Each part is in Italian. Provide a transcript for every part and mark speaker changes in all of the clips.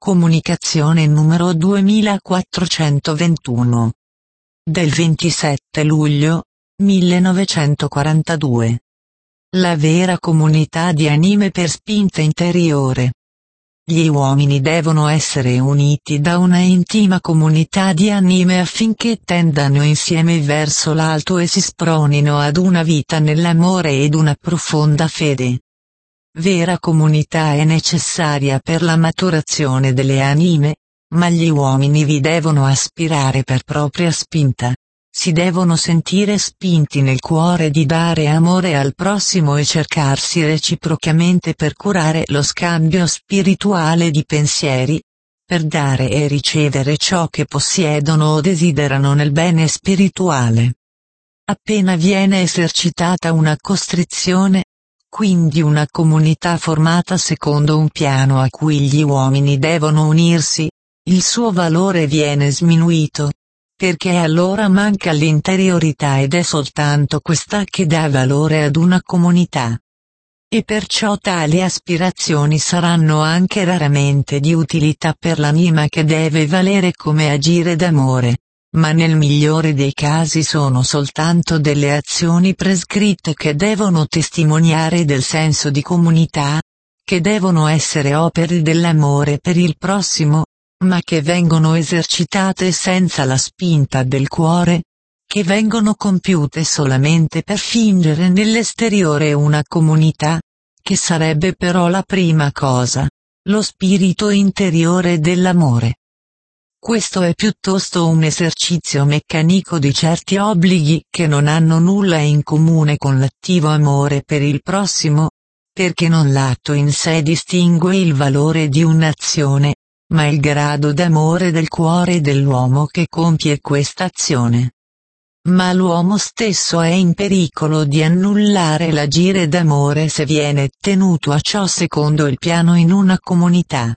Speaker 1: Comunicazione numero 2421. Del 27 luglio 1942. La vera comunità di anime per spinta interiore. Gli uomini devono essere uniti da una intima comunità di anime affinché tendano insieme verso l'alto e si spronino ad una vita nell'amore ed una profonda fede. Vera comunità è necessaria per la maturazione delle anime, ma gli uomini vi devono aspirare per propria spinta. Si devono sentire spinti nel cuore di dare amore al prossimo e cercarsi reciprocamente per curare lo scambio spirituale di pensieri, per dare e ricevere ciò che possiedono o desiderano nel bene spirituale. Appena viene esercitata una costrizione, quindi una comunità formata secondo un piano a cui gli uomini devono unirsi, il suo valore viene sminuito, perché allora manca l'interiorità ed è soltanto questa che dà valore ad una comunità. E perciò tali aspirazioni saranno anche raramente di utilità per l'anima che deve valere come agire d'amore, ma nel migliore dei casi sono soltanto delle azioni prescritte che devono testimoniare del senso di comunità, che devono essere opere dell'amore per il prossimo, ma che vengono esercitate senza la spinta del cuore, che vengono compiute solamente per fingere nell'esteriore una comunità, che sarebbe però la prima cosa, lo spirito interiore dell'amore. Questo è piuttosto un esercizio meccanico di certi obblighi che non hanno nulla in comune con l'attivo amore per il prossimo, perché non l'atto in sé distingue il valore di un'azione, ma il grado d'amore del cuore dell'uomo che compie questa azione. Ma l'uomo stesso è in pericolo di annullare l'agire d'amore se viene tenuto a ciò secondo il piano in una comunità.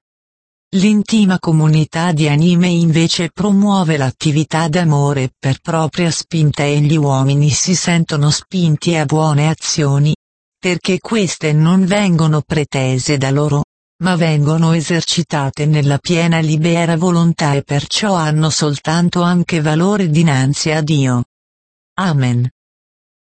Speaker 1: L'intima comunità di anime invece promuove l'attività d'amore per propria spinta e gli uomini si sentono spinti a buone azioni, perché queste non vengono pretese da loro, ma vengono esercitate nella piena libera volontà e perciò hanno soltanto anche valore dinanzi a Dio. Amen.